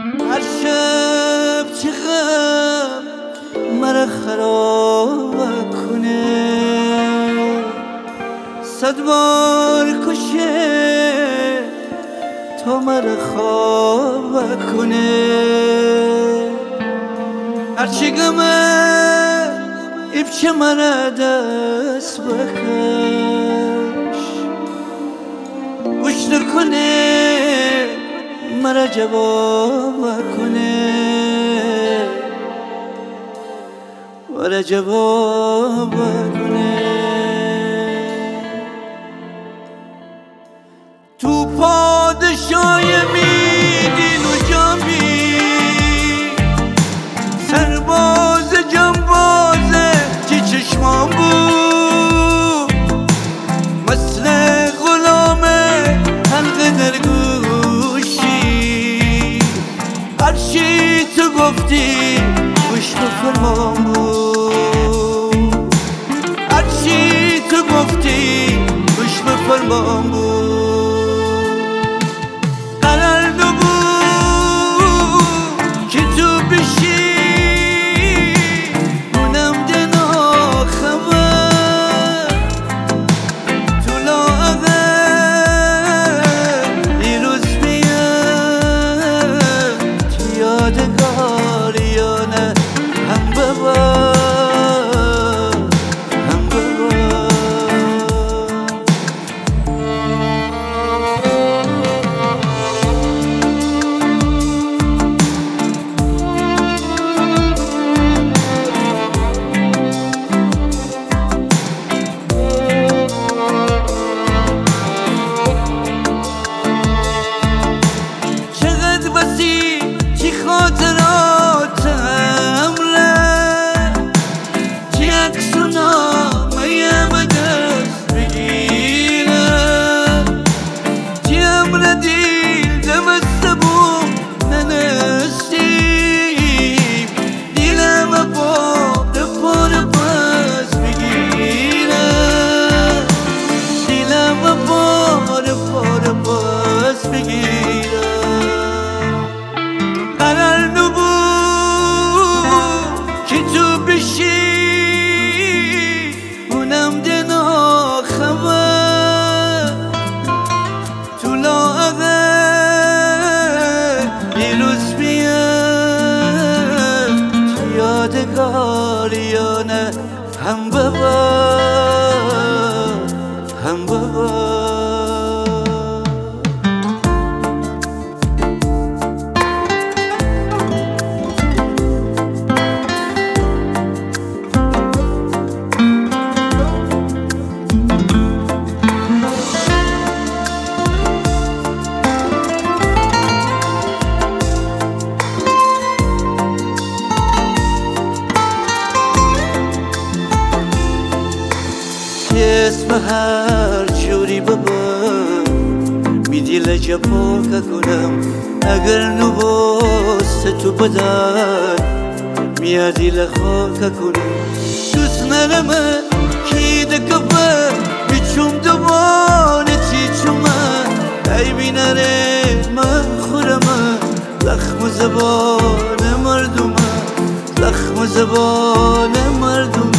هر شب چه غم مرا خراب کنه، 100 بار کشه تا مرا خواب کنه. هرچی غمه ایبچه مرا دست بکش، گوش نکنه مرا جواب کنه، مرا جواب کنه. تو پادشای میدین و جامی، سرباز جنبازه چی چشمان بود، مثل غلامه حلقه در گوشی. هرچی تو گفتی گوش بفرمان بود، هرچی تو گفتی گوش بفرمان بود. قرار نبود که تو بشی اونم دنا خبر، تو لاغر دیروز بیاد تو یادگار یا نه هم ببر. چی خاطراتم ره، چی عکس و نامه به دست بگیرم، چی امر دیل دمسته بود ننستیم، دیلم پاره پاره پس بگیرم، دیلم پاره پاره پس بگیرم. قرار نبود که تو بشی اونم دنا خبر، تو لاغر دیروز بیاد تو یادگار یا نه هم ببر هم ببر. اسم هر جوری ببر میدیل جپا که کنم، اگر نباست تو بدن میادی لخا که کنم. دوست نرمه کی دکفه بیچوم دوباره تی چومه، ای بینره من خورمه زخم زبان مردمه، زخم زبان مردمه.